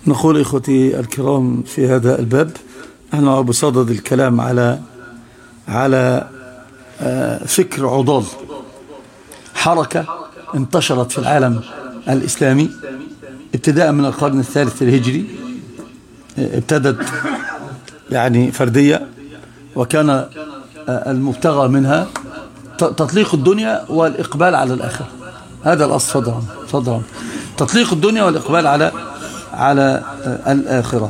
نقول إخوتي الكرام في هذا الباب نحن بصدد الكلام على فكر عضال، حركة انتشرت في العالم الإسلامي ابتداء من القرن الثالث الهجري. ابتدت يعني فردية، وكان المبتغى منها تطليق الدنيا والإقبال على الآخرة. هذا الأصل. فضلا تطليق الدنيا والإقبال على الآخرة،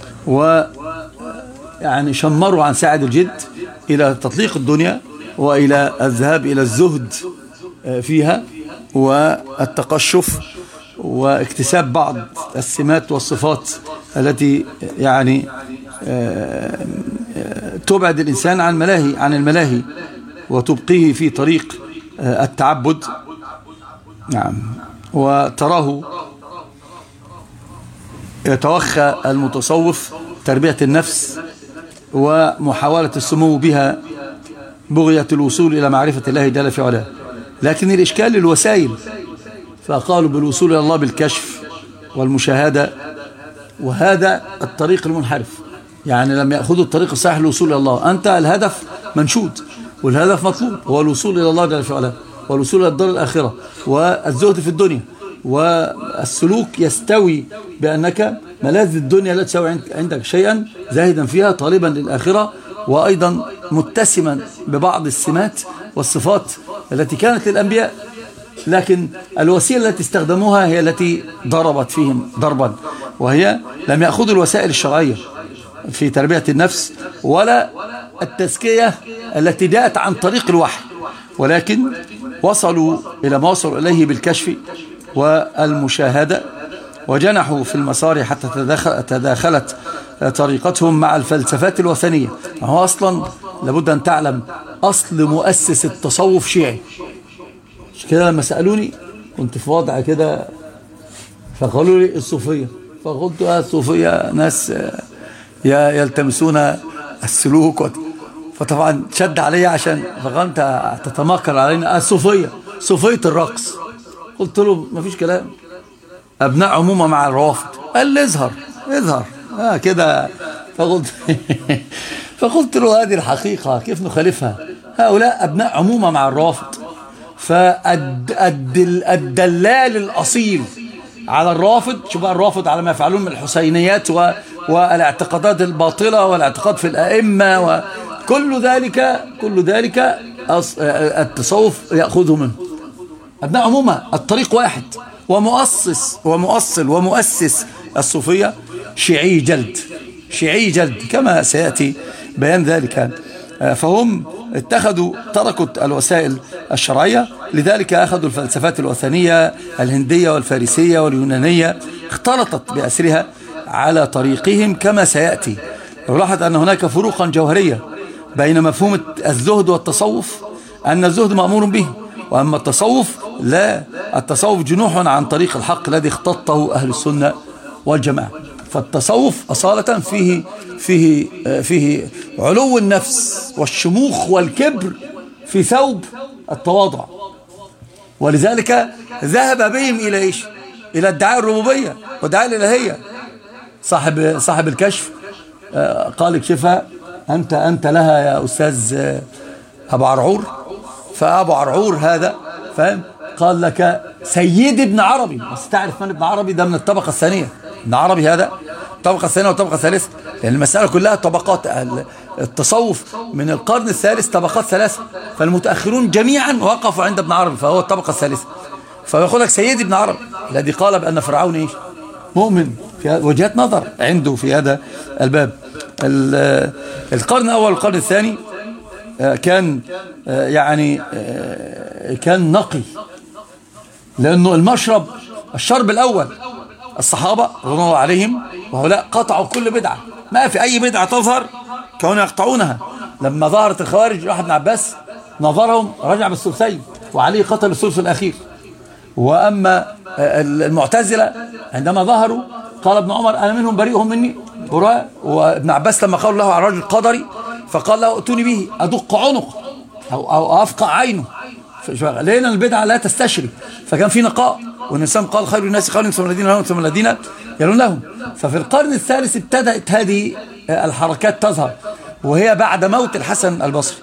ويعني شمروا عن ساعد الجد إلى تطليق الدنيا وإلى الذهاب إلى الزهد فيها والتقشف واكتساب بعض السمات والصفات التي يعني تبعد الإنسان عن الملاهي وتبقيه في طريق التعبد. نعم. وتراه يتوخى المتصوف تربية النفس ومحاولة السمو بها بغية الوصول إلى معرفة الله جل في علاه، لكن الإشكال الوسائل، فقالوا بالوصول إلى الله بالكشف والمشاهدة، وهذا الطريق المنحرف. يعني لم يأخذوا الطريق الصحيح للوصول إلى الله. أنت الهدف منشود والهدف مطلوب، هو الوصول إلى الله جل في علاه والوصول إلى الدار الآخرة والزهد في الدنيا، والسلوك يستوي بأنك ملاذ الدنيا لا تساوي عندك شيئا، زاهدا فيها طالبا للآخرة، وأيضا متسما ببعض السمات والصفات التي كانت للأنبياء، لكن الوسيلة التي استخدموها هي التي ضربت فيهم ضربا، وهي لم يأخذوا الوسائل الشرعية في تربية النفس ولا التزكية التي جاءت عن طريق الوحي، ولكن وصلوا إلى ما وصلوا إليه بالكشف والمشاهدة، وجنحوا في المسار حتى تداخلت طريقتهم مع الفلسفات الوثنية. هو أصلا لابد أن تعلم أصل مؤسس التصوف شيعي. مش كده لما سألوني كنت في وضع كده فقالوا لي الصوفية، فقلت الصوفية ناس يلتمسون السلوك، فطبعا شد علي عشان فقمت تتمكر علينا صوفية الرقص. قلت له ما فيش كلام، أبناء عمومة مع الروافض. قال لي اظهر كده. فقلت له هذه الحقيقة كيف نخالفها؟ هؤلاء أبناء عمومة مع الروافض، فالدلال الأصيل على الرافض، شوف بقى الرافض على ما يفعلون من الحسينيات والاعتقادات الباطلة والاعتقاد في الأئمة وكل ذلك التصوف يأخذه منه. أبناء عمومة، الطريق واحد، ومؤسس الصوفية شيعي جلد كما سيأتي بيان ذلك. فهم تركوا الوسائل الشرعية، لذلك أخذوا الفلسفات الوثنية الهندية والفارسية واليونانية، اختلطت بأسرها على طريقهم كما سيأتي. ولاحظ أن هناك فروقا جوهرية بين مفهوم الزهد والتصوف، أن الزهد مأمور به، وأما التصوف لا، التصوف جنوح عن طريق الحق الذي اختطه أهل السنة والجماعة. فالتصوف أصالة فيه علو النفس والشموخ والكبر في ثوب التواضع، ولذلك ذهب بهم إلى إيش؟ إلى ادعاء الربوبية وادعاء الإلهية. صاحب الكشف قال اكشفها أنت لها يا أستاذ أبو عرعور. فأبو عرعور هذا فاهم قال لك سيد ابن عربي. بس تعرف من ابن عربي؟ ده من الطبقة الثانية. ابن عربي هذا الطبقة الثانية والطبقة الثالثة، لأن المسألة كلها طبقات. التصوف من القرن الثالث طبقات ثلاثة، فالمتأخرون جميعا وقفوا عند ابن عربي فهو الطبقة الثالثة. فيقول لك سيد ابن عربي الذي قال بأن فرعون إيش؟ مؤمن. في وجهات نظر عنده في هذا الباب. القرن الأول والقرن الثاني كان يعني كان نقي، لأنه الشرب الأول الصحابة رضي الله عليهم، وهؤلاء قطعوا كل بدعة، ما في أي بدعة تظهر كانوا يقطعونها. لما ظهرت الخوارج راح ابن عباس نظرهم رجع بالثلثين، وعلي قتل الثلث الأخير. وأما المعتزلة عندما ظهروا قال ابن عمر أنا منهم بريء هم مني براء. وابن عباس لما قالوا له على رجل قدري فقال له ائتوني به أدق عنق أو أفقع عينه، لأن البدعة لا تستشري، فكان في نقاء. والنسام قال خير الناس قرني ثم الذين يلونهم ثم الذين يلون لهم. ففي القرن الثالث ابتدأت هذه الحركات تظهر، وهي بعد موت الحسن البصري.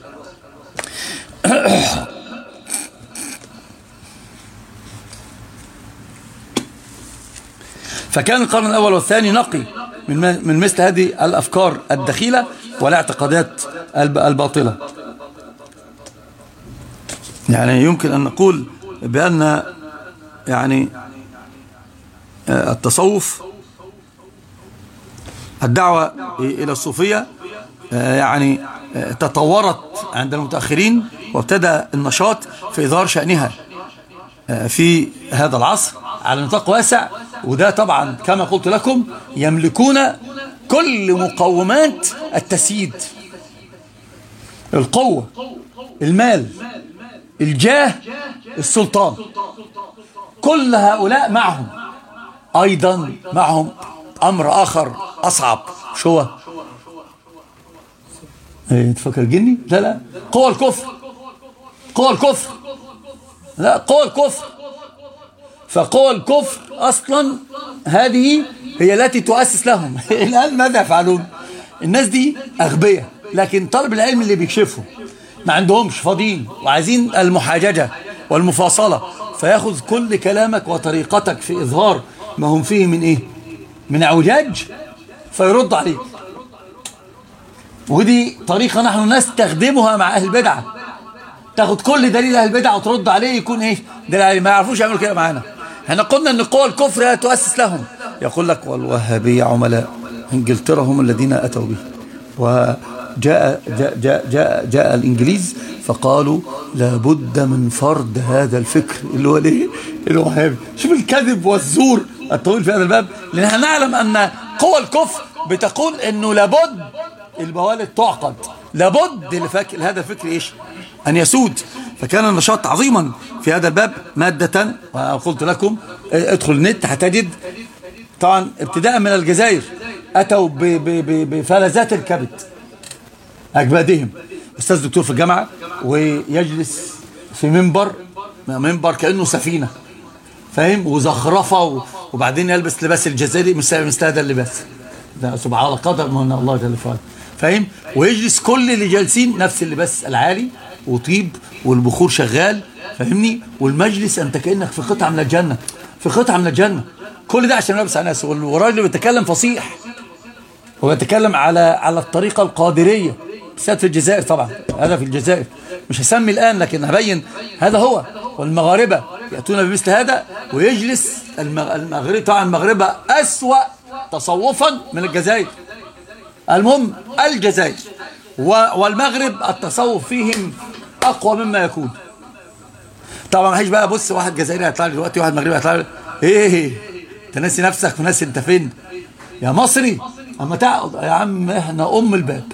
فكان القرن الأول والثاني نقي من مثل هذه الأفكار الدخيلة والاعتقادات الباطلة. يعني يمكن أن نقول بأن يعني التصوف، الدعوة إلى الصوفية يعني تطورت عند المتأخرين، وابتدأ النشاط في إظهار شأنها في هذا العصر على نطاق واسع. وده طبعا كما قلت لكم يملكون كل مقومات التسييد: القوة، المال، الجاه، السلطان. كل هؤلاء معهم أيضا معهم أمر آخر أصعب. شو هو؟ تفكر جني؟ لا قوة الكفر. قوة الكفر، لا قوة الكفر. فقوة الكفر أصلا هذه هي التي تؤسس لهم. الآن ماذا يفعلون؟ الناس دي أغبياء، لكن طالب العلم اللي بيكشفهم ما عندهمش، فاضيين وعايزين المحاججة والمفاصلة، فياخذ كل كلامك وطريقتك في إظهار ما هم فيه من إيه؟ من اعوجاج، فيرد عليك. ودي طريقة نحن نستخدمها مع أهل البدعة. تاخد كل دليل أهل البدعة وترد عليه، يكون إيه؟ دليل عليه. ما يعرفوش يعملوا كده معانا. احنا قلنا ان قوى الكفر لا تؤسس لهم. يقول لك والوهابية عملاء انجلترا هم الذين أتوا به. وجاء جاء جاء جاء الإنجليز فقالوا لابد من فرض هذا الفكر اللي هو ليه؟ الوهابي. شوف الكذب والزور الطويل في هذا الباب. لأن احنا نعلم أن قوى الكفر بتقول انه لابد الموالد تعقد، لابد هذا الفكر ايش؟ أن يسود. فكان النشاط عظيما في هذا الباب مادة. وقلت لكم ادخل النت هتجد طبعا ابتداء من الجزائر أتوا بفلذات الكبد أكبادهم. أستاذ دكتور في الجامعة ويجلس في منبر كأنه سفينة، فاهم، وزخرفة، وبعدين يلبس لباس الجزائري مثل هذا اللباس ده سبحان الله، قدر من الله جل وعلا، فاهم. ويجلس كل اللي جالسين نفس اللباس العالي وطيب والبخور شغال، فاهمني، والمجلس انت كأنك في قطعة من الجنة، في قطعة من الجنة. كل ده عشان لابس على ناس. والراجل بيتكلم فصيح، وبيتكلم على الطريقة القادرية، بالذات في الجزائر. طبعا هذا في الجزائر، مش هسمي الآن لكن هبين هذا هو. والمغاربة يأتون بمثل هذا. ويجلس المغرب، طبعا المغربة أسوأ تصوفا من الجزائر. المهم الجزائر والمغرب التصوف فيهم أقوى مما يكون. طبعا ما هيش بقى بص واحد جزائري هيطلع لي دلوقتي واحد مغربي هيطلع لي ايه انت ناسي نفسك وناسي انت فين يا مصري. اما تقعد يا عم، احنا ام الباب.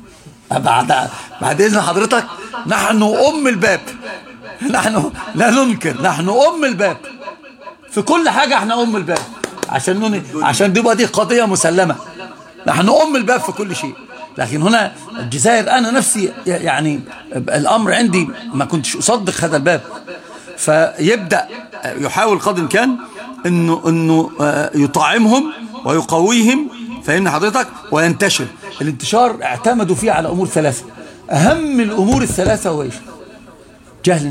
بعد اذن حضرتك، نحن ام الباب، نحن لا ننكر، نحن ام الباب في كل حاجه. احنا ام الباب عشان دي قضيه مسلمه. نحن ام الباب في كل شيء. لكن هنا الجزائر انا نفسي يعني الامر عندي ما كنتش اصدق هذا الباب. فيبدأ يحاول قدر الإمكان انه يطعمهم ويقويهم، فإن حضرتك، وينتشر. الانتشار اعتمدوا فيه على امور ثلاثة. اهم الامور الثلاثة هو ايش؟ جهل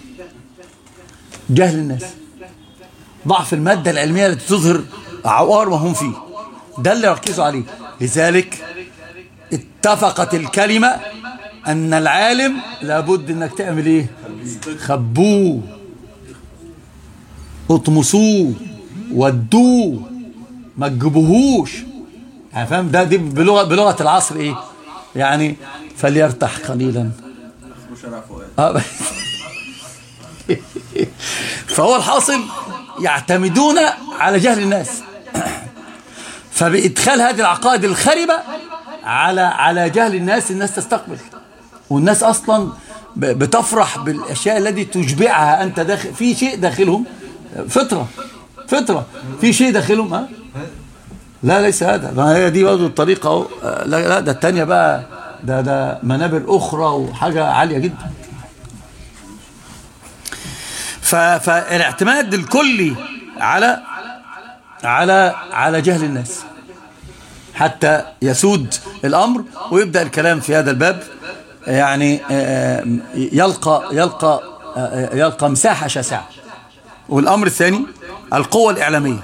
الناس، ضعف المادة العلمية التي تظهر عوار ما هم فيه. ده اللي ركزوا عليه. لذلك اتفقت الكلمة ان العالم لابد انك تعمل ايه؟ خبوه، اطمسوه، ودوه، ما تجيبوهوش. يعني فاهم؟ دي بلغة العصر ايه يعني؟ فليرتاح قليلا. فهو الحاصل يعتمدون على جهل الناس. فبإدخال هذه العقائد الخربة على جهل الناس تستقبل. والناس أصلا بتفرح بالأشياء التي تشبعها. أنت داخل في شيء داخلهم، فطرة في شيء داخلهم. ها؟ لا ليس هذا. ما هي دي برضه الطريقة. لا ده التانية بقى، ده منابر أخرى وحاجة عالية جدا. فالاعتماد الكلي على جهل الناس حتى يسود الأمر، ويبدأ الكلام في هذا الباب يعني يلقى مساحة شاسعة. والأمر الثاني القوة الإعلامية.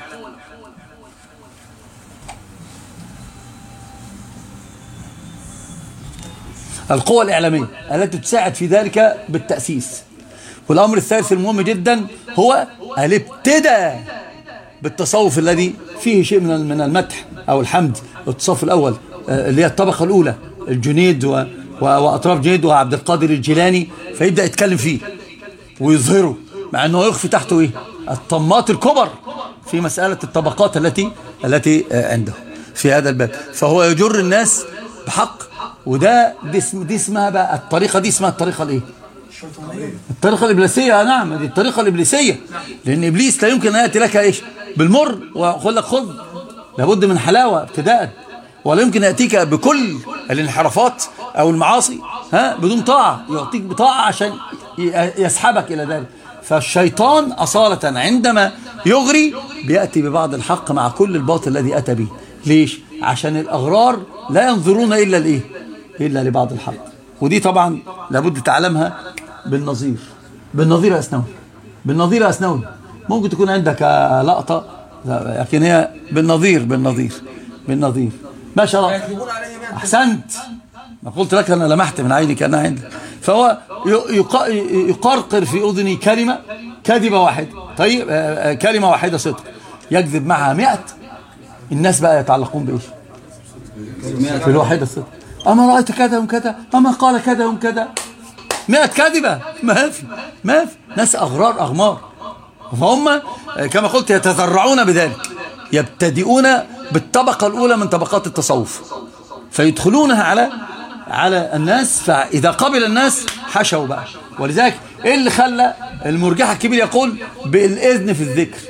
القوة الإعلامية التي تساعد في ذلك بالتأسيس. والأمر الثالث المهم جدا هو الابتداء بالتصوف الذي فيه شيء من المدح أو الحمد. التصوف الأول اللي هي الطبقة الأولى، الجنيد وأطراف جنيد وعبد القادر الجيلاني، فيبدأ يتكلم فيه ويظهره، مع أنه يخفي تحته إيه؟ الطمات الكبر في مسألة الطبقات التي عنده في هذا الباب. فهو يجر الناس بحق. وده دي اسمها بقى الطريقة، دي اسمها الطريقة الايه؟ الطريقة الإبليسية. نعم، دي الطريقة الإبليسية، لأن إبليس لا يمكن أن يأتي لك إيش بالمر ويقول لك خذ، لابد من حلاوة ابتداء، ولا يمكن يأتيك بكل الانحرافات أو المعاصي بدون طاعة، يعطيك بطاعة عشان يسحبك إلى ذلك. فالشيطان أصالة عندما يغري بيأتي ببعض الحق مع كل الباطل الذي أتى به. ليش؟ عشان الأغرار لا ينظرون إلا لبعض الحق. ودي طبعا لابد تعلمها بالنظير يا أسنوي. ممكن تكون عندك لقطة، لكن هي بالنظير. ما شاء الله، أحسنت. ما قلت لك أنا لمحت من عيني كأنها عندك. فهو يقرقر في أذني كلمة كذبة واحدة. طيب كلمة واحدة صدق يكذب معها 100. الناس بقى يتعلقون بإيش؟ في الواحدة الصدق. أما رأيت كذا وكذا، أما قال كذا وكذا. 100 كذبة. ما في ناس أغمار. فهم كما قلت يتذرعون بذلك، يبتدئون بالطبقة الأولى من طبقات التصوف، فيدخلونها على الناس. فإذا قبل الناس حشوا بقى. ولذلك إيه اللي خلى المرجح الكبير يقول بالإذن في الذكر؟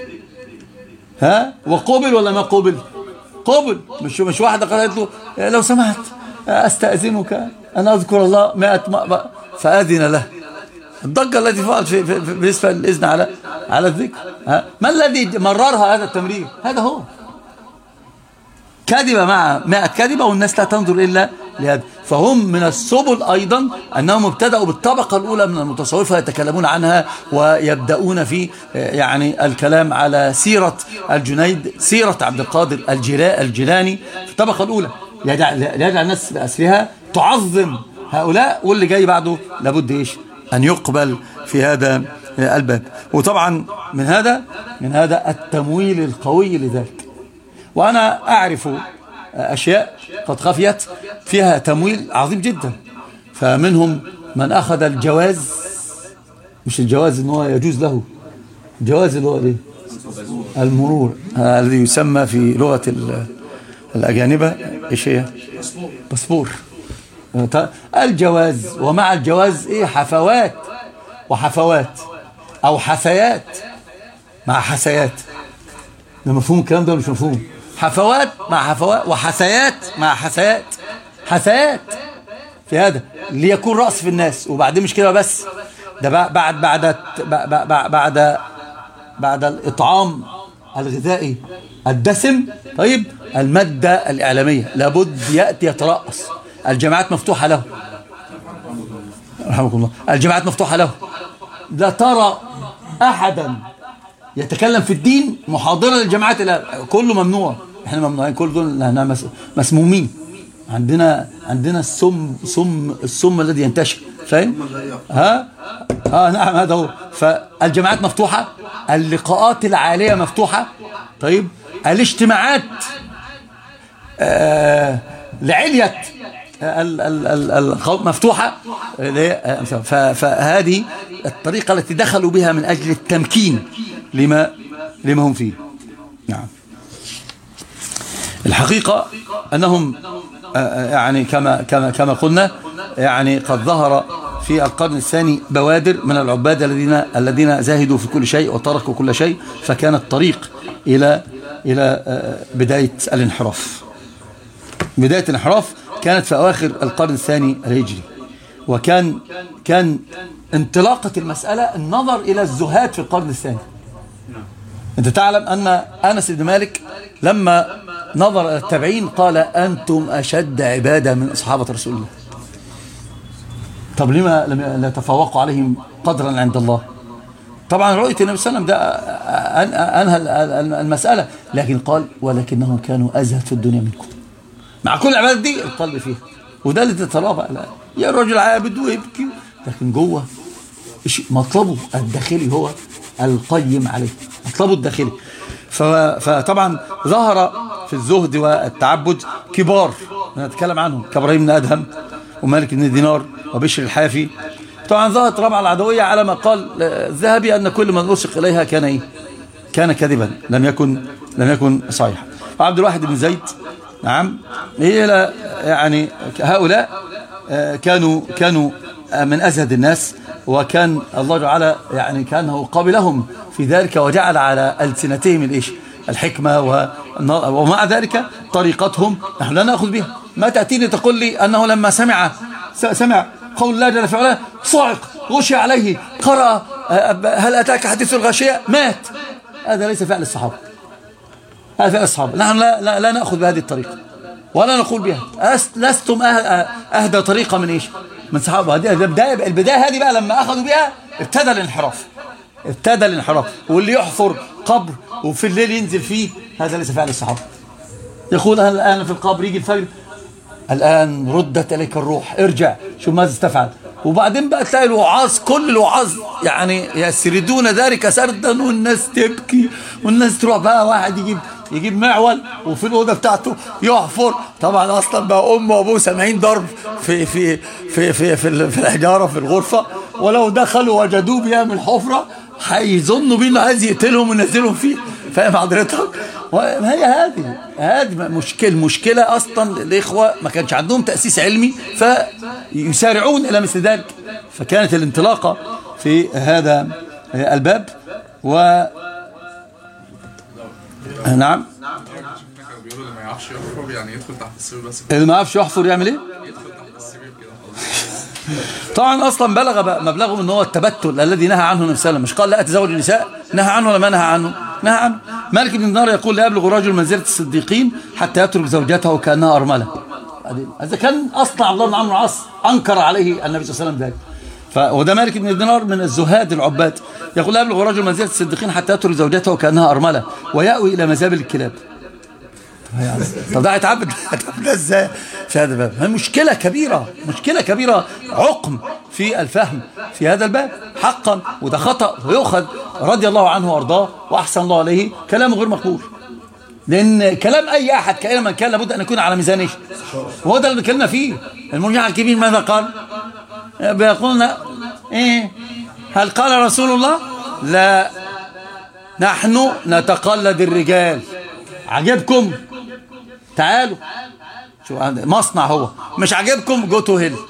وقبل ولا ما قبل؟ قبل. مش واحدة قالت له لو سمحت أستأذنك أن أذكر الله 100 مرة، فأذن له. الضجة التي فعلت بالنسبة للإذن على الذكر. ما الذي مررها هذا التمرير؟ هذا هو كذبة مع 100 كذبة، والناس لا تنظر إلا لهذا. فهم من السبل أيضا أنهم ابتدأوا بالطبقة الأولى من المتصوفة، يتكلمون عنها ويبدأون في يعني الكلام على سيرة الجنيد، سيرة عبد القادر الجيلاني في الطبقة الأولى، يجعل الناس بأسرها تعظم هؤلاء. واللي جاي بعده لابد إيش أن يقبل في هذا الباب. وطبعا من هذا التمويل القوي لذلك. وأنا أعرف أشياء قد خفيت فيها تمويل عظيم جدا. فمنهم من أخذ الجواز، مش الجواز إنه يجوز له، الجواز اللي هو المرور الذي يسمى في لغة الأجانبة إيش هي؟ باسبور. الجواز، ومع الجواز إيه؟ حفوات وحفوات، أو حثيات مع حثيات. ده مفهوم الكلام ده ولا مش مفهوم؟ حفوات مع حفوات، وحثيات مع حثيات. حثيات في هذا ليكون رأس في الناس. وبعدين مش كده بس، ده بعد الإطعام الغذائي الدسم. طيب المادة الإعلامية لابد يأتي يترأس. الجامعات مفتوحة له، رحمكم الله، الجامعات مفتوحة له. لا ترى أحدا يتكلم في الدين محاضرة للجامعات، كله ممنوع. احنا ممنوعين، كل دول مسمومين. عندنا السم الذي ينتشر، فاهم؟ نعم، هذا هو. فالجامعات مفتوحة، اللقاءات العالية مفتوحة. طيب الاجتماعات لعلية القوم مفتوحة. فهذه الطريقة التي دخلوا بها من أجل التمكين لما هم فيه. نعم. الحقيقة أنهم يعني كما قلنا، يعني قد ظهر في القرن الثاني بوادر من العباد الذين زاهدوا في كل شيء وتركوا كل شيء، فكان الطريق إلى بداية الانحراف. بداية الانحراف كانت في أواخر القرن الثاني الهجري. وكان انطلاقة المسألة النظر إلى الزهاد في القرن الثاني. أنت تعلم أن أنس بن مالك لما نظر إلى التابعين قال أنتم أشد عبادة من أصحابة رسول الله. طب لما لم يتفوقوا عليهم قدرا عند الله؟ طبعا رؤية النبي صلى الله عليه وسلم ده أنهى المسألة، لكن قال ولكنهم كانوا أزهد في الدنيا منكم. مع كل العبادات دي القلب فيها، وده اللي تترابع. يا الرجل عابد ويبكي، لكن جوه مطلبه الداخلي هو القيم عليه، مطلبه الداخلي. فطبعا ظهر في الزهد والتعبد كبار نتكلم عنهم كإبراهيم بن أدهم ومالك بن دينار وبشر الحافي. طبعا ظهرت رابعة العدوية على ما قال الذهبي أن كل من أرسق إليها كان إيه؟ كان كذبا، لم يكن صحيحا. وعبد الواحد بن زيد نعم، هي يعني هؤلاء كانوا من أزهد الناس، وكان الله تعالى يعني كأنه قابلهم في ذلك وجعل على ألسنتهم الإيش؟ الحكمة، ومع ذلك طريقتهم نحن لا نأخذ بها. ما تأتيني تقول لي أنه لما سمع قول الله جل وعلا صعق غشي عليه قرأ هل أتاك حديث الغاشية مات. هذا ليس فعل الصحابة، هذا فعل الصحابة. نحن لا نأخذ بهذه الطريقة ولا نقول بها. لستم أهدى طريقة من إيش؟ من صحابة. البداية هذه بقى لما أخذوا بها ابتدى الانحراف. واللي يحفر قبر وفي الليل ينزل فيه هذا ليس فعل الصحابة. يقول أنا الآن في القبر، يجي الفجر الآن ردت إليك الروح ارجع شوف ماذا استفعل. وبعدين بقى تلاقي الوعاظ، كل الوعاظ يعني يسردون ذلك سردا، والناس تبكي والناس تروح. بقى واحد يجيب معول وفي الأوضة بتاعته يحفر. طبعا أصلا بقى أمه وأبوه سامعين ضرب في الحجارة في الغرفة، ولو دخلوا وجدوه بيعمل حفرة هيظنوا بيه انه عايز يقتلهم وينزلهم فيه. فاهم حضرتك؟ هي هذه مشكلة أصلا. الإخوة ما كانش عندهم تأسيس علمي فيسارعون إلى مثل ذلك. فكانت الانطلاقة في هذا الباب. نعم، بيقولوا اللي ما يعرفش يحفر يعني يدخل تحت السرير بس. اللي ما يعرفش يحفر يعمل ايه؟ يدخل تحت السرير كده. طبعا اصلا بلغ مبلغه ان هو التبتل الذي نهى عنه النبي صلى الله عليه وسلم. مش قال لا اتزوج النساء؟ نهى عنه ولا ما نهى عنه؟ نهى عنه. مالك بن دينار يقول لا يبلغ رجل منزلة الصديقين حتى يترك زوجته كأنها أرملة. هذا كان أصلا عبد الله بن عمرو العاص أنكر عليه النبي صلى الله عليه وسلم ذلك. وده مالك بن دينار من الزهاد العباد. يقول لا يبلغ رجل منزلة الصديقين حتى يترك زوجته كأنها أرملة ويأوي إلى مزابل الكلاب. طب ده هيتعبد ازاي في هذا الباب؟ مشكلة كبيرة عقم في الفهم في هذا الباب حقا. وده خطأ ويؤخذ رضي الله عنه وارضاه واحسن الله عليه كلامه غير مقبول. لان كلام اي احد كائنا من كان لابد ان يكون على ميزان ايش؟ وهو ده اللي بنتكلم فيه. المرجع الكبير ماذا قال؟ بيقولنا ايه؟ هل قال رسول الله؟ لا، نحن نتقلد الرجال. عجبكم؟ تعالوا شو مصنع هو. مش عاجبكم؟ جو تو هيل.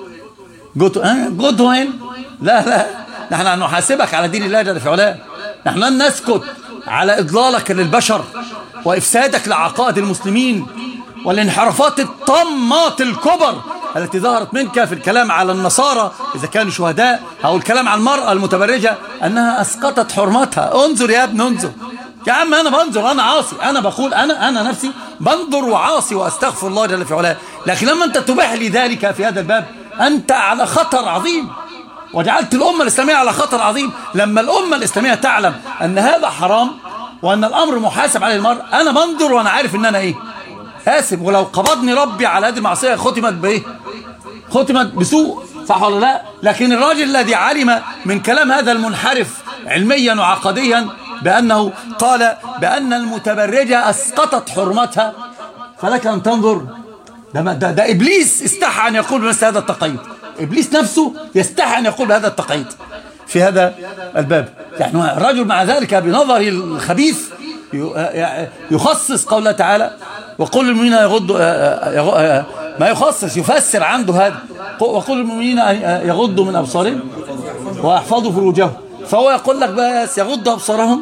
لا نحن نحاسبك على دين الله جل في علاه. نحن لن نسكت على إضلالك للبشر وإفسادك لعقائد المسلمين والانحرافات الطمات الكبر التي ظهرت منك في الكلام على النصارى إذا كانوا شهداء، أو الكلام على المرأة المتبرجة أنها أسقطت حرمتها. انظر يا ابن انظر يا عم. أنا بنظر، أنا عاصي، أنا بقول أنا نفسي بنظر وعاصي وأستغفر الله جل في علاه. لكن لما أنت تباح لي ذلك في هذا الباب أنت على خطر عظيم، وجعلت الأمة الإسلامية على خطر عظيم. لما الأمة الإسلامية تعلم أن هذا حرام وأن الأمر محاسب عليه المرء، أنا بنظر وأنا عارف أن أنا إيه؟ آسف. ولو قبضني ربي على هذه المعصية ختمت بإيه؟ ختمت بسوء، صح ولا لا؟ لكن الراجل الذي علم من كلام هذا المنحرف علميا وعقديا بأنه قال بأن المتبرجة أسقطت حرمتها، فلك أن تنظر. ده إبليس استحى أن يقول بمثل هذا التقييد. إبليس نفسه يستحى أن يقول بهذا التقييد في هذا الباب. يعني الرجل مع ذلك بنظره الخبيث يخصص قوله تعالى وقل للمؤمنين يغضوا، ما يخصص يفسر عنده هذا. وقل للمؤمنين يغضوا من أبصارهم ويحفظوا فروجهم. فهو يقول لك بس يغضوا أبصارهم.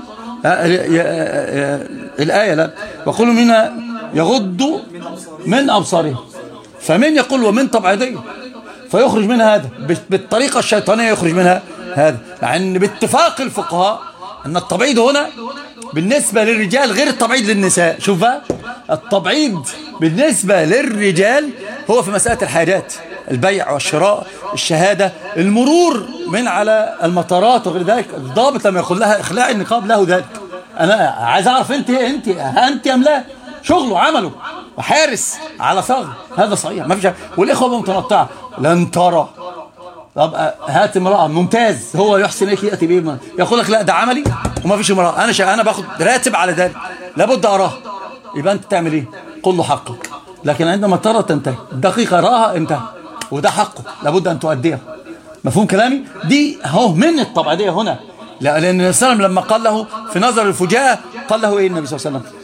الآية لا، وقل للمؤمنين يغضوا من أبصارهم. فمن يقول ومن تبعيضية. فيخرج منها هذا بالطريقة الشيطانية، يخرج منها هذا، لأن باتفاق الفقهاء أن التبعيض هنا بالنسبة للرجال غير التبعيض للنساء. شوف بقى، التبعيض بالنسبة للرجال هو في مسألة الحاجات، البيع والشراء، الشهادة، المرور من على المطارات وغير ذلك. الضابط لما يقول لها اخلاعي النقاب له ذلك. أنا عايز أعرف أنت أم لا، شغله عمله وحارس على ثغر، هذا صحيح ما فيش. والإخوة متنطعة، لن ترى. طب هات امرأة ممتاز، هو يحسن إليك يأتي بيه، يقول لك لا ده عملي وما فيش امرأة، أنا باخد راتب على ذلك، لابد أراه. يبقى أنت تعمل إيه؟ قل له حقك. لكن عندما ترى تنتهي، دقيقة راها انتهى، وده حقه لابد أن تؤديه. مفهوم كلامي؟ دي هو من الطبيعية هنا، لأن النبي صلى الله عليه وسلم لما قال له في نظر الفجاءة قال له إيه النبي صلى الله عليه وسلم؟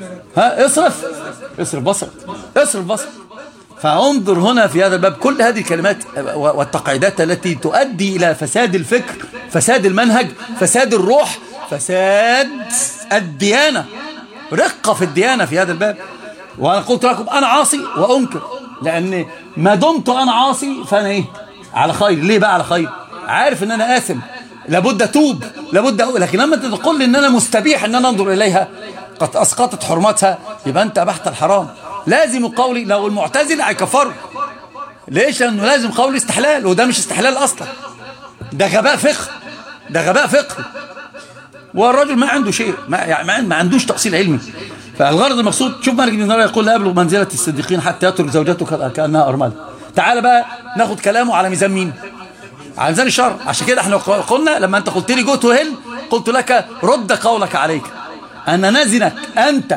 اصرف بصرك. فانظر هنا في هذا الباب كل هذه الكلمات والتقعيدات التي تؤدي إلى فساد الفكر، فساد المنهج، فساد الروح، فساد الديانة، رقة في الديانة في هذا الباب. وأنا قلت لكم أنا عاصي وأنكر، لأن ما دمت أنا عاصي فأنا إيه؟ على خير. ليه بقى على خير؟ عارف أن أنا آثم، لابد أتوب، لكن لما تقول لي أن أنا مستبيح أن أنا أنظر إليها قد أسقطت حرمتها، يبقى أنت أبحت الحرام. لازم قولي، لو المعتزلة هيكفروا. ليش؟ لأنه لازم قولي استحلال، وده مش استحلال أصلا، ده غباء فقهي. والرجل ما عنده شيء، ما عندوش تأصيل علمي. فالغرض المقصود، شوف مالك بن دينار يقول لا يبلغ منزلة الصديقين حتى يترك زوجته كأنها أرملة. تعال بقى ناخد كلامه على ميزان مين؟ على ميزان الشرع. عشان كده احنا قلنا لما انت قلت لي جو تو هيل، قلت لك رد قولك عليك أن نزنك أنت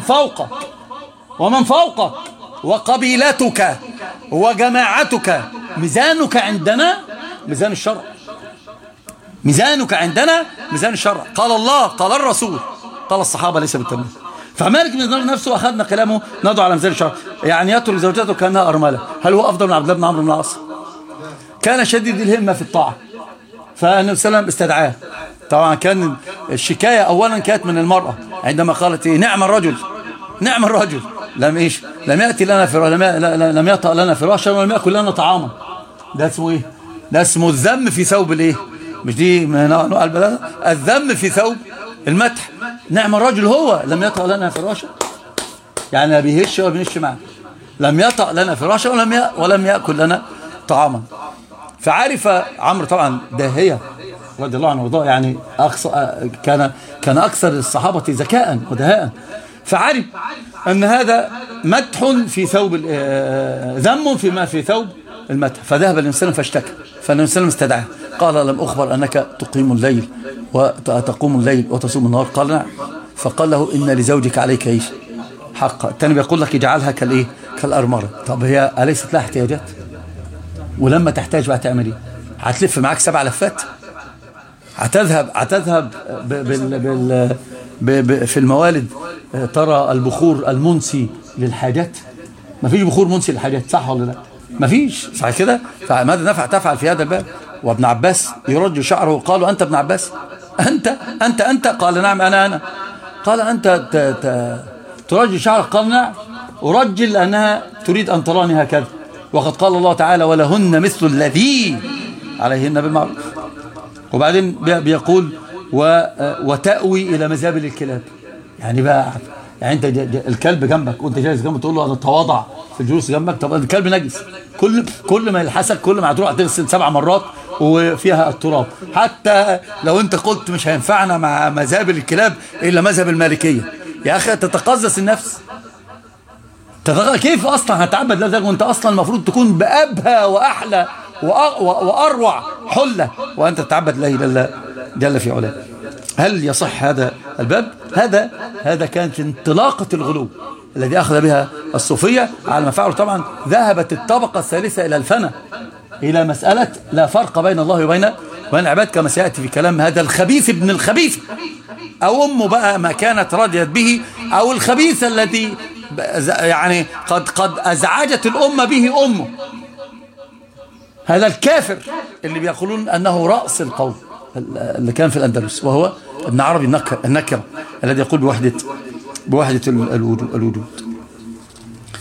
ومن فوقك وقبيلتك وجماعتك ميزانك عندنا ميزان الشرع. ميزانك عندنا ميزان الشرع. قال الله، قال الرسول، قال الصحابة، ليس بالتمثيل. فمالك بن دينار نفسه أخذنا كلامه نضع على ميزان الشرع. يعني يترك زوجته كأنها أرملة، هل هو أفضل من عبد الله بن عمرو بن العاص؟ كان شديد الهمة في الطاعة، فالنبي صلى الله عليه وسلم استدعاه. طبعا كان الشكاية أولا كانت من المرأة عندما قالت إيه؟ نعم الرجل لم يأتي لنا لم يطأ لنا فراشا ولم يأكل لنا طعاما. ده اسمه إيه؟ ده اسمه الذم في ثوب الإيه؟ مش دي نوع البلاغة؟ الذم في ثوب المدح. نعم الرجل هو لم يطأ لنا فراشا، يعني لا بيهش ولا بينش معه، لم يطأ لنا فراشا ولم يأكل لنا طعاما. فعرف عمرو طبعا داهية رضي الله عنه وارضاه، يعني كان أكثر الصحابة ذكاء ودهاء، فعرف أن هذا مدح في ثوب، ذم فيما في ثوب المدح. فذهب النبي صلى الله عليه وسلم فاشتكى، فالنبي صلى الله عليه وسلم استدعاه، قال لم أخبر أنك تقيم الليل وتقوم الليل وتصوم النهار؟ قال نعم. فقال له إن لزوجك عليك إيش حقا. الثاني بيقول لك اجعلها كالأرمرة. طب هي أليست لها احتياجات؟ ولما تحتاج بقى تعمل ايه؟ هتلف معاك 7 لفات؟ هتذهب في الموالد ترى البخور المنسي للحاجات؟ ما فيش بخور منسي للحاجات، صح ولا لا؟ ما فيش، صح كده؟ فماذا تفعل في هذا الباب؟ وابن عباس يرج شعره وقالوا أنت ابن عباس؟ أنت قال نعم أنا. قال أنت ترج شعرك؟ قال نعم أرجل لأنها تريد أن تراني هكذا، وقد قال الله تعالى ولهن مثل الذي عليهن بالمعروف. وبعدين بيقول وتأوي إلى مزابل الكلاب. يعني بقى انت الكلب جنبك وانت جالس جنبه تقول له انا اتواضع في الجلوس جنبك؟ طب الكلب نجس، كل ما يلحسك كل ما هتروح تغسل 7 مرات وفيها التراب. حتى لو انت قلت مش هينفعنا مع مذاهب الكلاب الا مذهب المالكيه، يا اخي تتقزز النفس. كيف اصلا هتعبد لذلك وانت اصلا المفروض تكون بأبهى واحلى واروع حله وانت تتعبد الله جل في علاه؟ هل يصح هذا الباب؟ هذا كانت انطلاقة الغلو الذي أخذ بها الصوفية على ما فعلوا. طبعا ذهبت الطبقة الثالثة إلى الفنا، إلى مسألة لا فرق بين الله وبين العباد، كما سيأتي في كلام هذا الخبيث ابن الخبيث، أو أمه بقى ما كانت رضيت به، أو الخبيث الذي يعني قد أزعجت الأمة به أمه، هذا الكافر اللي بيقولون أنه رأس القوم اللي كان في الأندلس، وهو ابن عربي النكرة الذي يقول بوحدة الوجود.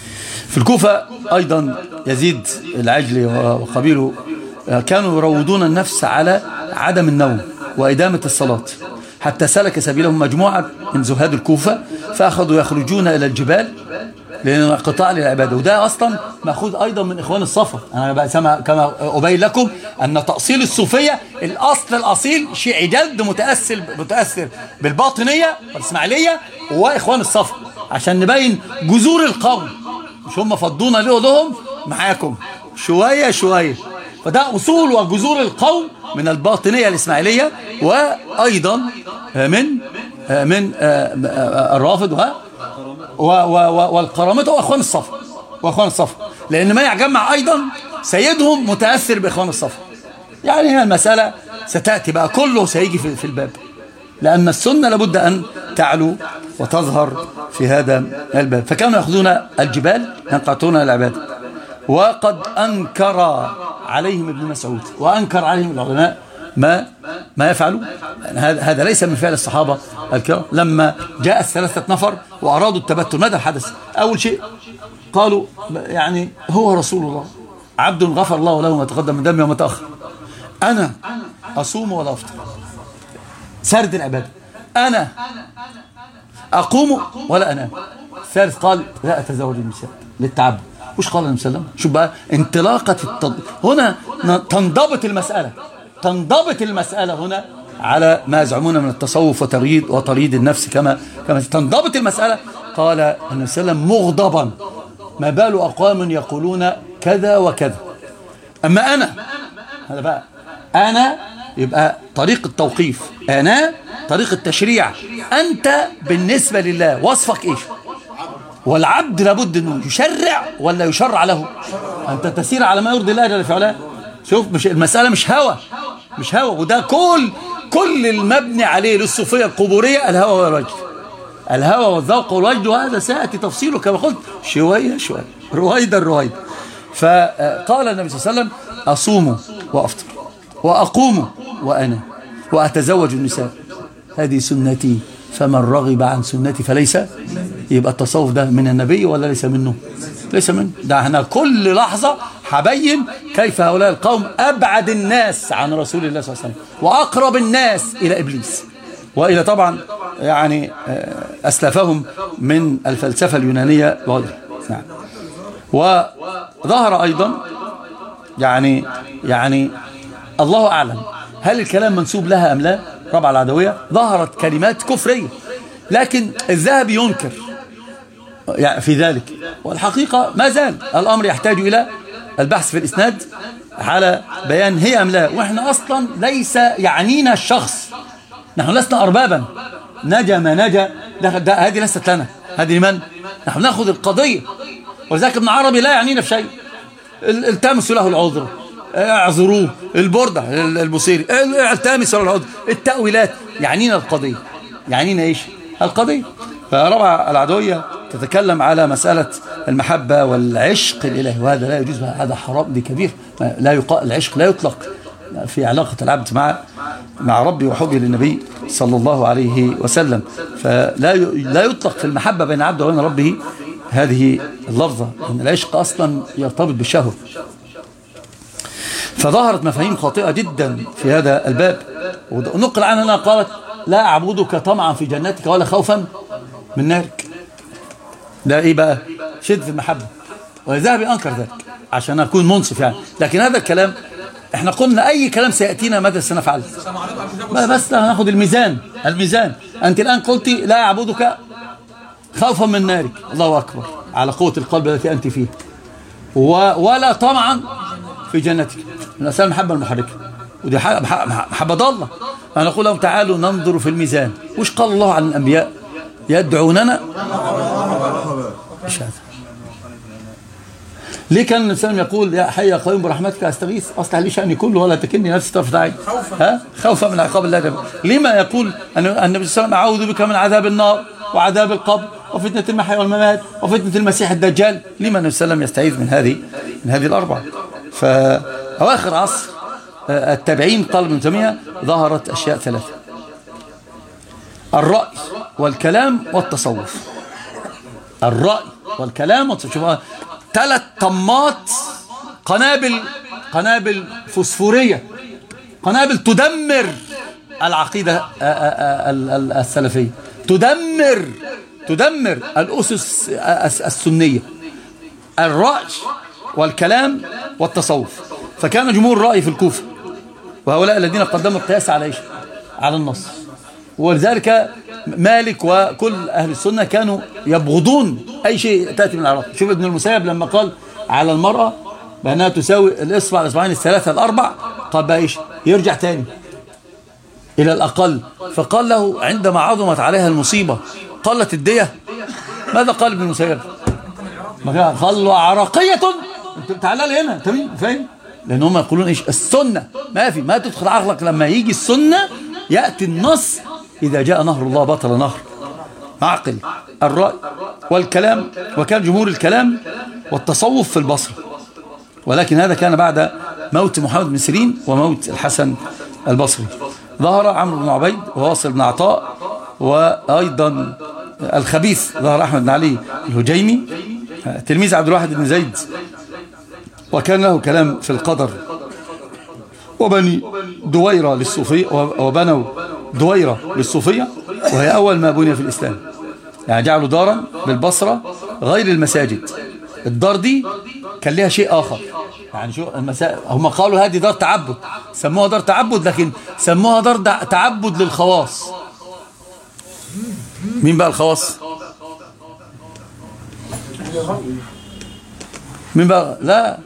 في الكوفة أيضا يزيد العجلي وقبيله كانوا يروضون النفس على عدم النوم وإدامة الصلاة، حتى سلك سبيلهم مجموعة من زهاد الكوفة فأخذوا يخرجون إلى الجبال لأن قطاع للعبادة. وده أصلا مأخوذ أيضا من إخوان الصفا. أنا بقى كما أبين لكم أن تأصيل الصوفية الأصل الأصيل شيعي جد متأثر بالباطنية والإسماعيلية وإخوان الصفا، عشان نبين جذور القوم، مش هم فضونا لهم معاكم شوية شوية. فده أصول وجذور القوم من الباطنية الإسماعيلية، وأيضا من الرافض والقرامطة وأخوان الصفا، لأن ما يجمع أيضا سيدهم متأثر بإخوان الصفا. يعني هنا المسألة ستأتي بقى، كله سيجي في الباب، لأن السنة لابد أن تعلو وتظهر في هذا الباب. فكانوا يأخذون الجبال ينقطعون العبادة. وقد أنكر عليهم ابن مسعود وأنكر عليهم العلماء ما يفعلوا. هذا ليس من فعل الصحابة الكرام. لما جاء 3 نفر وأرادوا التبتل ماذا حدث؟ أول شيء قالوا يعني هو رسول الله عبد غفر الله له ما تقدم من ذنبه وما تأخر، أنا أصوم ولا أفطر، سرد العبادة، أنا أقوم ولا أنام. الثالث قال لا أتزوج النساء للتعبد. وش قال النبي صلى الله عليه وسلم؟ شوف بقى انطلاقة هنا تنضبط المسألة هنا على ما يزعمون من التصوف وتريد النفس كما تنضبط المسألة. قال النبي صلى الله عليه وسلم مغضبا ما بال أقوام يقولون كذا وكذا. أما أنا، هذا بقى أنا يبقى طريق التوقيف، أنا طريق التشريع، أنت بالنسبة لله وصفك إيش؟ والعبد لابد أنه يشرع ولا يشرع له؟ أنت تسير على ما يرضي الله جل في علاه. شوف، مش المسألة مش هوى، وده كل المبني عليه للصوفية القبورية الهوى والوجد، الهوى والذوق والوجد، وهذا سيأتي تفصيله كما قلت شوية رويدا. فقال النبي صلى الله عليه وسلم أصوم وأفطر وأقوم وأنا وأتزوج النساء، هذه سنتي فمن رغب عن سنتي فليس. يبقى التصوف ده من النبي ولا ليس منه؟ ليس منه. ده احنا كل لحظة هبين كيف هؤلاء القوم أبعد الناس عن رسول الله صلى الله عليه وسلم وأقرب الناس إلى إبليس وإلى طبعا يعني أسلافهم من الفلسفة اليونانية واضح. نعم. وظهر أيضا يعني الله أعلم هل الكلام منسوب لها أم لا. ربع العدوية ظهرت كلمات كفرية، لكن الذهبي ينكر يعني في ذلك، والحقيقة ما زال الأمر يحتاج إلى البحث في الإسناد على بيان هي أم لا. وإحنا أصلا ليس يعنينا الشخص، نحن لسنا أربابا، نجا ما نجا، هذه ليست لنا، هذه لمن؟ نحن نأخذ القضية. ولذلك ابن عربي لا يعنينا في شيء، التمسوا له العذر، اعذروه، البردة البصيري التمسوا له العذر، التأويلات. يعنينا القضية، يعنينا إيش؟ القضية. فربع العدوية تتكلم على مسألة المحبة والعشق الإلهي، وهذا لا يجوز، هذا حرام، دي كبير. العشق لا يطلق في علاقة العبد مع ربي وحبه للنبي صلى الله عليه وسلم. فلا يطلق في المحبة بين عبد وبين ربه هذه اللفظة، لأن العشق أصلا يرتبط بالشهوة. فظهرت مفاهيم خاطئة جدا في هذا الباب، ونقل عنها قالت لا أعبدك طمعا في جنتك ولا خوفا من نارك. ده إيه بقى؟ شد في المحبة. والذهبي أنكر ذلك عشان أكون منصف يعني. لكن هذا الكلام احنا قلنا أي كلام سيأتينا ماذا سنفعل؟ بس هناخد الميزان. أنت الآن قلت لا أعبدك خوفا من نارك، الله أكبر على قوة القلب التي أنت فيه، ولا طمعا في جنتك. من أسئلة المحبة المحركة، ودي محبة ضالة. أنا أقول لهم تعالوا ننظر في الميزان. وش قال الله عن الأنبياء؟ يدعوننا. إيش هذا؟ ليه كان النبي صلى الله عليه وسلم يقول يا حي يا قيوم برحمتك أستغيث، أصلح لي شأني كله ولا تكلني نفسي طرفة عين؟ خوفا من عقاب الله جل. لما يقول النبي صلى الله عليه وسلم أعوذ بك من عذاب النار وعذاب القبر وفتنة المحيا والممات وفتنة المسيح الدجال؟ لما النبي صلى الله عليه وسلم يستعيذ من هذه الأربعة؟ فأواخر عصر التابعين قال ابن تيمية ظهرت أشياء 3: الرأي والكلام والتصوف. الرأي والكلام والتصوف. 3 طمات قنابل فوسفورية، قنابل تدمر العقيدة السلفية، تدمر الأسس السنية، الرأي والكلام والتصوف. فكان جمهور الرأي في الكوفة، وهؤلاء الذين قدموا القياس على النص. ولذلك مالك وكل أهل السنة كانوا يبغضون أي شيء تأتي من العراق. شوف ابن المسيب لما قال على المرأة بأنها تساوي الإصبعين 3 4، قال بقى إيش؟ يرجع تاني إلى الأقل. فقال له عندما عظمت عليها المصيبة قالت الدية، ماذا قال ابن المسيب؟ قال له عراقية، تعال لي هنا، فاهم؟ لأن هم يقولون إيش؟ السنة ما تدخل عقلك. لما يجي السنة يأتي النص، إذا جاء نهر الله بطل نهر. معقل الرأي والكلام، وكان جمهور الكلام والتصوف في البصرة. ولكن هذا كان بعد موت محمد بن سيرين وموت الحسن البصري. ظهر عمرو بن عبيد وواصل بن عطاء، وأيضا الخبيث ظهر أحمد بن علي الهجيمي تلميذ عبد الواحد بن زيد، وكان له كلام في القدر. وبني دويرة للصوفية، وبنوا دويرة للصوفية، وهي أول ما بني في الإسلام. يعني جعلوا دارا بالبصرة غير المساجد. الدار دي كان لها شيء آخر، يعني شو هم قالوا هذه دار تعبد، سموها دار تعبد، لكن سموها دار تعبد للخواص. مين بقى الخواص؟ مين بقى؟ لا،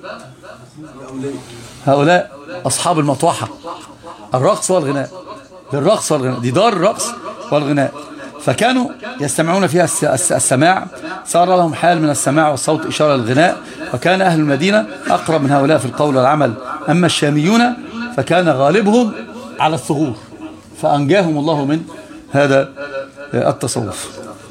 هؤلاء أصحاب المطوحة، الرقص والغناء، دي دار الرقص والغناء. فكانوا يستمعون فيها السماع، صار لهم حال من السماع والصوت إشارة للغناء. وكان أهل المدينة أقرب من هؤلاء في القول والعمل. أما الشاميون فكان غالبهم على الثغور، فأنجاهم الله من هذا التصوف.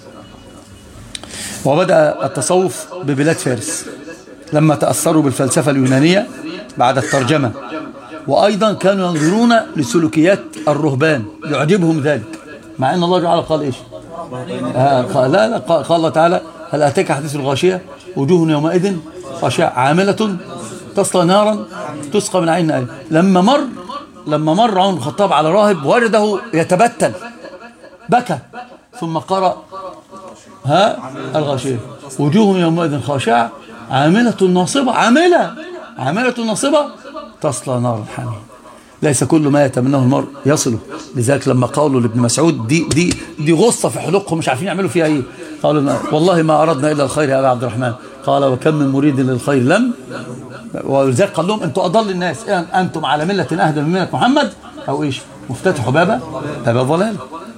وبدأ التصوف ببلاد فارس لما تأثروا بالفلسفة اليونانية بعد الترجمة. وأيضا كانوا ينظرون لسلوكيات الرهبان، يعجبهم ذلك، مع أن الله تعالى قال إيش؟ قال الله تعالى: هل أتاك حديث الغاشية وجوه يومئذ خاشعة عاملة تصلى نارا تسقى من عين آنية. لما مر عمر بن الخطاب على راهب وجده يتبتل، بكى ثم قرأ الغاشية وجوه يومئذ خاشعة عاملة ناصبة، عاملة ناصبة تصلى نارا حامية. ليس كل ما يتمناه المرء يصله. لذلك لما قالوا لابن مسعود دي غصة في حلقهم مش عارفين يعملوا فيها ايه، قالوا والله ما أردنا إلا الخير يا أبا عبد الرحمن. قال: وكم من مريد للخير لم. ولذلك قال لهم: أنتم أضل الناس، أنتم على ملة أهدى من ملة محمد، أو إيش؟ مفتتحوا باب ضلال.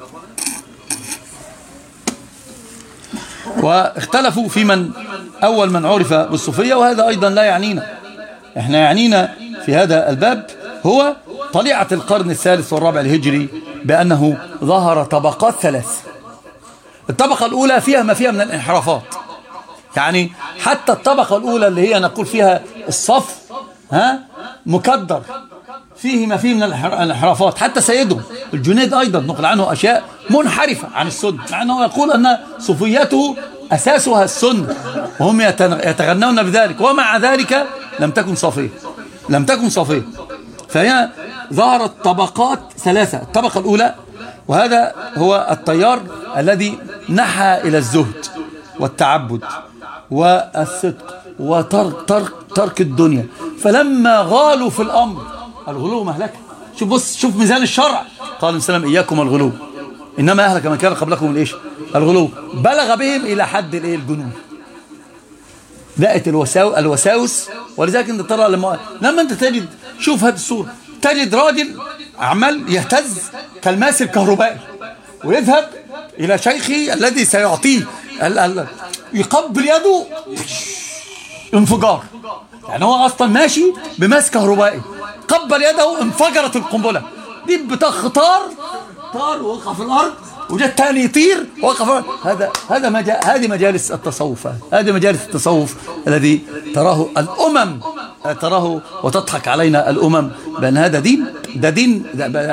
واختلفوا في أول من عرف بالصوفية، وهذا أيضا لا يعنينا. احنا يعنينا في هذا الباب هو طليعة القرن الثالث والرابع الهجري، بأنه ظهر طبقات 3. الطبقة الأولى فيها ما فيها من الانحرافات، يعني حتى الطبقة الأولى اللي هي نقول فيها الصف مكدر، فيه ما فيه من الانحرافات. حتى سيدهم الجنيد أيضا نقل عنه أشياء منحرفة عن السنة، مع أنه يقول أن صوفيته أساسها السنة، وهم يتغنون بذلك، ومع ذلك لم تكن صافية. فهي ظهرت طبقات 3. الطبقة الأولى، وهذا هو التيار الذي نحى إلى الزهد والتعبد والصدق وترك الدنيا. فلما غالوا في الأمر، الغلو مهلكة. شوف ميزان الشرع، قال السلام: إياكم الغلو، إنما أهلك من كان قبلكم الغلو. بلغ بهم إلى حد الجنون، بقت الوساوس. ولذلك انت ترى لما انت تجد، شوف هذه الصورة، تجد راجل عمال يهتز كالماس الكهربائي، ويذهب إلى شيخه الذي سيعطيه يقبل يده، انفجار. يعني هو أصلا ماشي بماس كهربائي، قبل يده انفجرت القنبلة دي، طار ووقع في الأرض، وجاء الثاني يطير ووقع. هذه مجالس التصوف، هذه مجالس التصوف الذي تراه الأمم، تراه وتضحك علينا الأمم بأن هذا دين، ده دين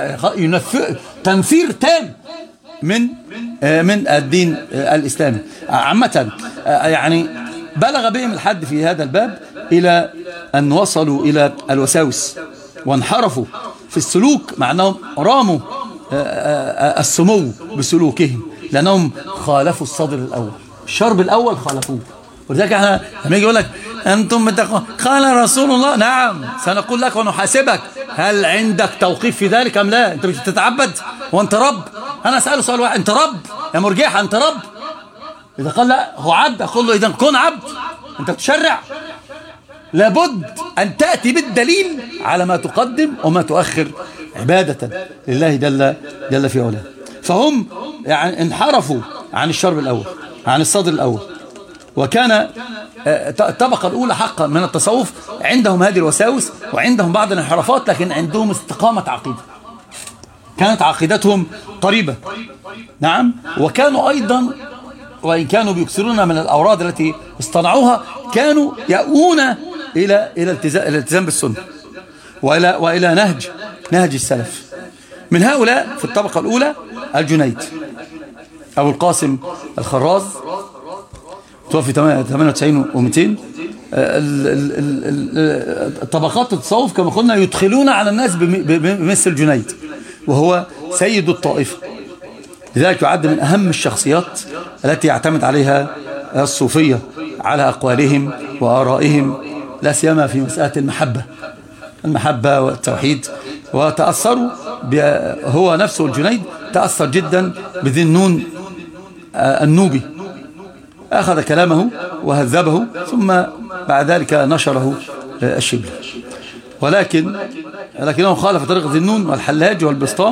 تنفير تام من الدين الإسلامي عامة. يعني بلغ بهم الحد في هذا الباب إلى أن وصلوا إلى الوساوس وانحرفوا في السلوك، مع أنهم راموا السمو بسلوكهم، لأنهم خالفوا الصدر الأول، الشرب الأول خالفوه. ولذلك احنا لما يجي يقول لك أنتم قال رسول الله، نعم سنقول لك ونحاسبك، هل عندك توقيف في ذلك أم لا؟ أنت مش بتتعبد وأنت رب؟ أنا أسأله سؤال واحد، أنت رب يا مرجحة؟ أنت رب؟ إذا قال لا هو عبد، أقول له إذا كن عبد أنت بتشرع، لابد أن تأتي بالدليل على ما تقدم وما تؤخر عبادة لله جل في علاه. فهم يعني انحرفوا عن الشرب الأول، عن الصدر الأول. وكان الطبقة الأولى حقا من التصوف عندهم هذه الوساوس وعندهم بعض الانحرافات، لكن عندهم استقامة عقيدة، كانت عقيدتهم قريبة. نعم. وكانوا أيضا وإن كانوا بيكسرون من الأوراد التي اصطنعوها، كانوا يأوون إلى الالتزام بالسنة وإلى نهج السلف. من هؤلاء في الطبقة الأولى الجنيد أبو القاسم الخراز، توفي 98 و200. طبقات التصوف كما قلنا يدخلون على الناس بمثل الجنيد، وهو سيد الطائفة، لذلك يعد من أهم الشخصيات التي يعتمد عليها الصوفية على أقوالهم وآرائهم، لا سيما في مسألة المحبة والتوحيد. وتأثروا هو نفسه الجنيد تأثر جدا بذي النون النوبي، أخذ كلامه وهذبه، ثم بعد ذلك نشره الشبل. ولكنه خالف طريقة ذي النون والحلاج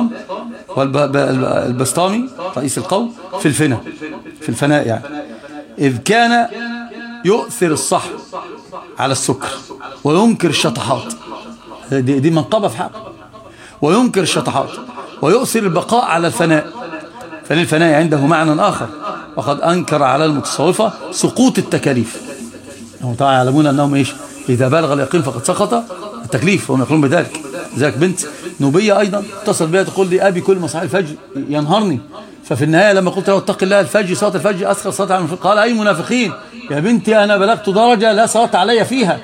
والبسطامي رئيس القوم في الفناء يعني، إذ كان يؤثر الصحو على السكر وينكر الشطحات، دي منقبة في حق، وينكر الشطحات ويؤثر البقاء على الفناء، فللفناء عنده معنى آخر. وقد أنكر على المتصوفة سقوط التكاليف، هم طبعا يعلمون أنهم إذا بلغ اليقين فقد سقط التكليف، وهم يقولون بذلك. ذلك بنت نوبية أيضا اتصل بها تقول لي أبي كل مصاحي الفجر ينهرني، ففي النهاية لما قلت له اتق الله، الفجر صلاة الفجر أسخر صلاة على المنافقين، قال أي منافقين يا بنتي، أنا بلغت درجة لا صلاة علي فيها،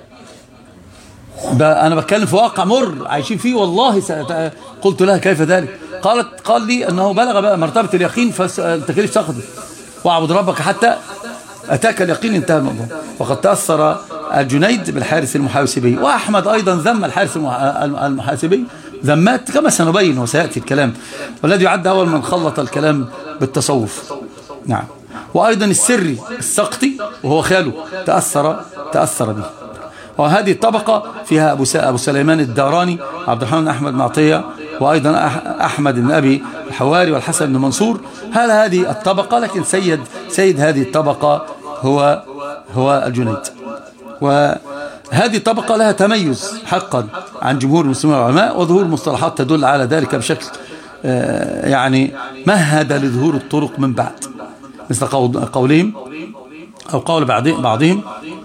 أنا بتكلم في واقع مر عايشين فيه والله. قلت لها كيف ذلك؟ قال لي أنه بلغ بقى مرتبة اليقين فالتكاليف سقطت، واعبد ربك حتى أتاك اليقين، انتهى الموضوع. وقد تأثر الجنيد بالحارث المحاسبي، وأحمد أيضا ذم الحارث المحاسبي ذمات كما سنبين وسيأتي الكلام، والذي يعد أول من خلط الكلام بالتصوف. نعم. وأيضا السري السقطي وهو خاله تأثر به. وهذه الطبقة فيها أبو سليمان الداراني، عبد الرحمن أحمد معطية، وأيضا أحمد بن أبي الحواري والحسن بن منصور. هذه الطبقة، لكن سيد هذه الطبقة هو الجنيد. وهذه الطبقة لها تميز حقا عن جمهور المسلمين والعلماء، وظهور مصطلحات تدل على ذلك بشكل يعني مهد لظهور الطرق من بعد، مثل قولهم أو قول بعضهم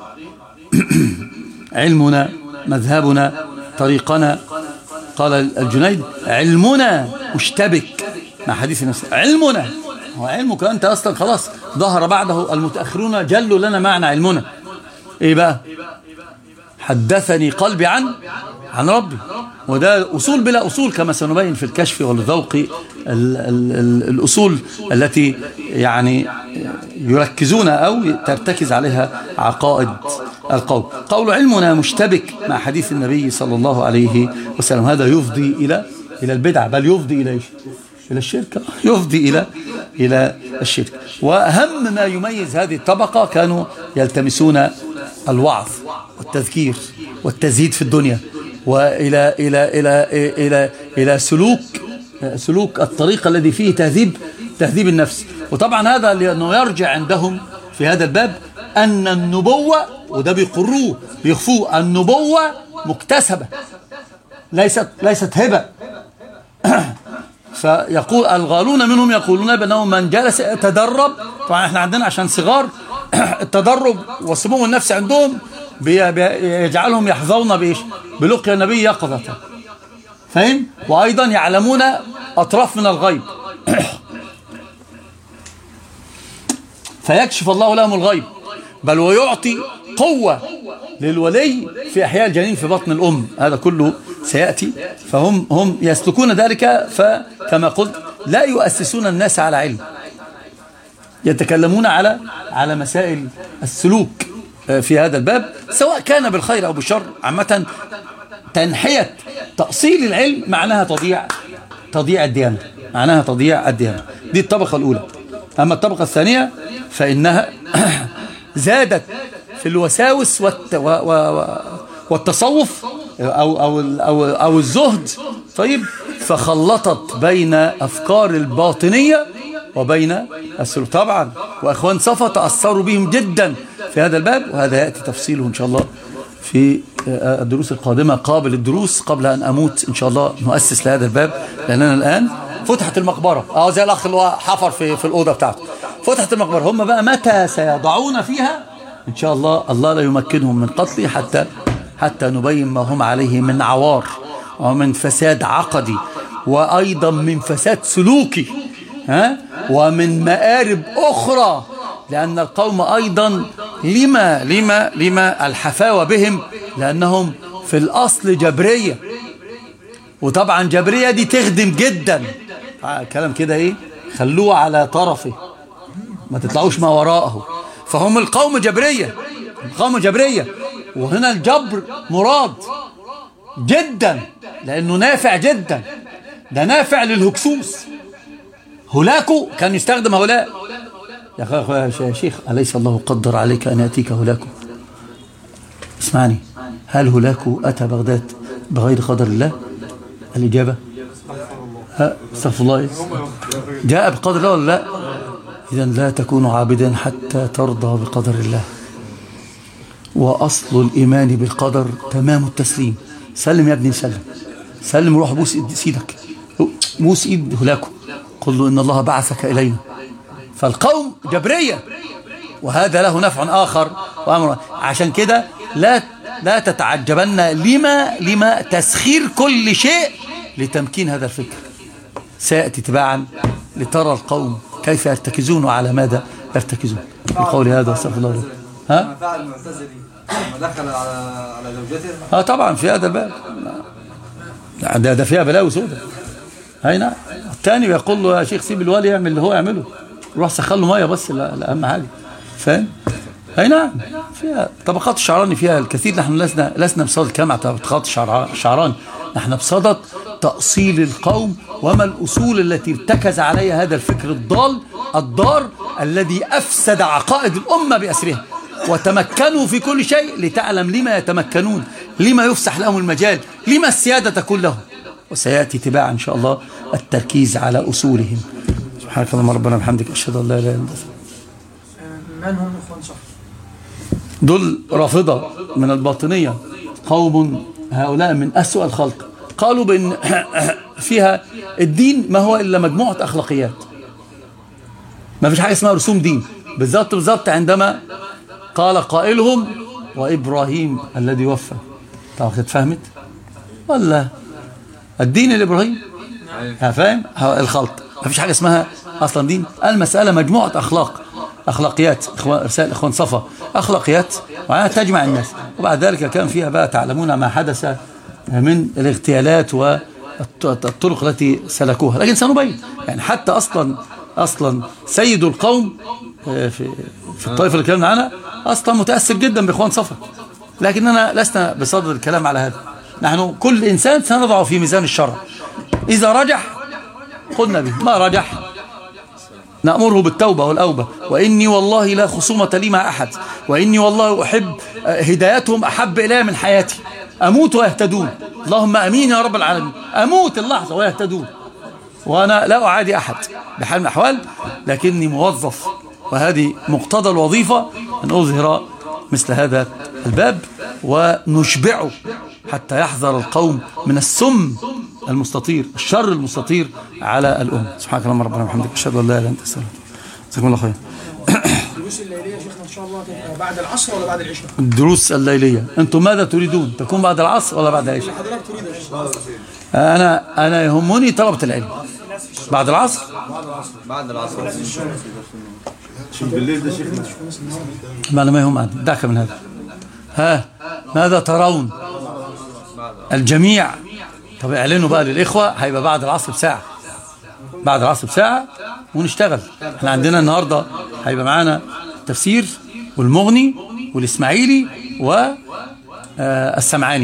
علمنا مذهبنا طريقنا. قال الجنيد علمنا مشتبك مع حديث نفسه، علمنا هو علمك أنت أصلا، خلاص ظهر بعده المتأخرون جلوا لنا معنى علمنا إيه بقى؟ حدثني قلبي عن ربي. وده أصول بلا أصول كما سنبين في الكشف والذوق، الأصول التي يعني يركزون أو ترتكز عليها عقائد القوم. قول علمنا مشتبك مع حديث النبي صلى الله عليه وسلم، هذا يفضي إلى البدع، بل يفضي إلى الشرك، يفضي إلى الشرك. وأهم ما يميز هذه الطبقة كانوا يلتمسون الوعظ والتذكير والتزهيد في الدنيا، وإلى إلى إلى إلى إلى سلوك الطريق الذي فيه تهذيب النفس. وطبعا هذا لأنه يرجع عندهم في هذا الباب أن النبوة، وده بيخفوه، النبوة مكتسبة ليست هبة. فيقول الغالون منهم يقولون بأنه من جلس تدرب. طبعا احنا عندنا عشان صغار التدرب وسمو النفس عندهم بيجعلهم يحظون بلقيا النبي يقظة، فهم؟ وأيضا يعلمون أطراف من الغيب فيكشف الله لهم الغيب. بل ويعطي قوة للولي في إحياء الجنين في بطن الأم. هذا كله سيأتي. فهم يسلكون ذلك، فكما قلت لا يؤسسون الناس على علم، يتكلمون على مسائل السلوك في هذا الباب، سواء كان بالخير أو بالشر. عامة تنحية تأصيل العلم معناها تضييع الديانة، معناها تضييع الديانة. دي الطبقة الأولى. أما الطبقة الثانية فإنها زادت في الوساوس والتصوف أو الزهد. طيب، فخلطت بين أفكار الباطنية وبين السلوك طبعا. وأخوان صفا تأثروا بهم جدا في هذا الباب، وهذا يأتي تفصيله إن شاء الله في الدروس القادمة قابل الدروس، قبل أن أموت إن شاء الله نؤسس لهذا الباب. لأننا الآن فتحت المقبرة، زي الأخ اللي هو حفر في الأوضة بتاعته، فتحت المقبرة. هم بقى متى سيضعون فيها إن شاء الله، الله لا يمكنهم من قتلي حتى نبين ما هم عليه من عوار ومن فساد عقدي، وأيضا من فساد سلوكي، ومن مآرب أخرى. لأن القوم أيضا لما الحفاوة بهم، لأنهم في الأصل جبرية. وطبعا جبرية دي تخدم جدا. كلام كده خلوه على طرفه، ما تطلعوش ما وراءه. فهم القوم جبرية، وهنا الجبر مراد جدا، لأنه نافع جدا. ده نافع للهكسوس. هلاكو كان يستخدم هؤلاء. يا شيخ، أليس الله قدر عليك أن يأتيك هلاكو؟ اسمعني، هل هلاكو أتى بغداد بغير قدر الله؟ الإجابة استغفر الله. جاء بقدر الله ولا لا؟ إذن لا تكون عابدا حتى ترضى بقدر الله. وأصل الإيمان بالقدر تمام التسليم. سلم يا ابني، سلم، روح بوس سيدك، بوس ايد هلاكو، قل له إن الله بعثك إلينا. فالقوم جبرية، وهذا له نفع آخر وأمر. عشان كده لا تتعجبن لما تسخير كل شيء لتمكين هذا الفكر. سيأتي تباعا لترى القوم كيف يرتكزون وعلى ماذا يرتكزون. بقول هذا استغفر الله لك. ما فعل المعتزلي لما دخل على زوجته؟ طبعا في هذا الباب ده فيها بلاوي سودة. نعم. الثاني بيقول له يا شيخ سيب الولي يعمل اللي هو يعمله، روح سخن له ميه بس، اهم حاجه. فاهم؟ نعم. فيها طبقات الشعراني، فيها الكثير. نحن لسنا بصدد كما طبقات الشعراني، نحن بصدد تأصيل القوم وما الأصول التي ارتكز عليها هذا الفكر الضار الذي أفسد عقائد الأمة بأسرها. وتمكنوا في كل شيء لتعلم لما يتمكنون، لما يفسح لهم المجال، لما السيادة تكون لهم. وسيأتي تباعا إن شاء الله التركيز على أصولهم. سبحانك اللهم ربنا وبحمدك، أشهد أن لا إله إلا أنت. من هم إخوان صفا؟ دول رافضة من الباطنية، قوم هؤلاء من أسوأ الخلق. قالوا بأن فيها الدين ما هو إلا مجموعة أخلاقيات، ما فيش حاجة اسمها رسوم دين. بالضبط عندما قال قائلهم وإبراهيم الذي وفى. طبعا فهمت ولا الدين الإبراهيم؟ فاهم؟ الخلط. ما فيش حاجة اسمها أصلا دين. المسألة مجموعة أخلاقيات. رسائل إخوان صفا أخلاقيات تجمع الناس. وبعد ذلك كان فيها بقى تعلمون ما حدث من الاغتيالات والطرق التي سلكوها. لكن سنبين يعني حتى أصلا سيد القوم في الطائفة اللي كلامنا عنها أصلا متأثر جدا بإخوان صفا. لكننا لسنا بصدد الكلام على هذا. نحن كل إنسان سنضعه في ميزان الشرع. إذا رجح قلنا به، ما رجح نأمره بالتوبة والأوبة. وإني والله لا خصومة لي مع أحد، وإني والله أحب هدايتهم أحب إلي من حياتي. أموت ويهتدون، اللهم أمين يا رب العالمين. أموت اللحظة ويهتدون، وأنا لا أعادي أحد بحال من الأحوال، لكني موظف، وهذه مقتضى الوظيفة أن أظهر مثل هذا الباب ونشبعه حتى يحذر القوم من السم المستطير، الشر المستطير على الأمة. سبحانك اللهم ربنا وبحمدك، أشهد أن لا إله إلا أنت، أستغفرك. جزاكم الله خير. الدروس الليلية يا شيخنا إن شاء الله تبقى بعد العصر ولا بعد العشاء؟ الدروس الليلية أنتم ماذا تريدون؟ تكون بعد العصر ولا بعد العشاء؟ حضرتك تريد يا شيخ؟ أنا يهمني طلبة العلم. بعد العصر؟ بعد العصر. بالليل ده شيخنا ما يهم عندي، دعك من هذا. ها ماذا ترون الجميع؟ طب اعلنوا بقى للإخوة، هيبقى بعد العصر بساعة، بعد العصر بساعة ونشتغل. احنا عندنا النهاردة هيبقى معانا التفسير والمغني والإسماعيلي والسمعاني.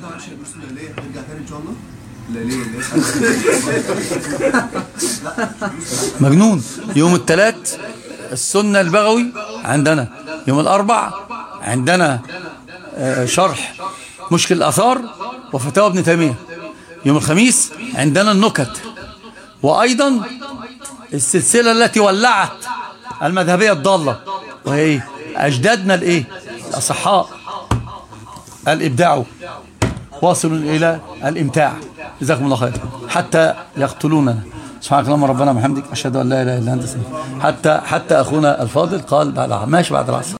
مجنون. يوم الثلاث السنة البغوي عندنا، يوم الأربع عندنا شرح مشكل الآثار وفتاوى ابن تيمية، يوم الخميس عندنا النكت، وأيضا السلسلة التي ولعت المذهبية الضالة، وهي أجدادنا الأصحاء الإبداع واصل إلى الإمتاع. جزاكم الله خير حتى يقتلوننا. سبحانك اللهم ربنا وبحمدك، أشهد أن لا إله إلا أنت. حتى أخونا الفاضل قال بعد ماشي بعد العصر.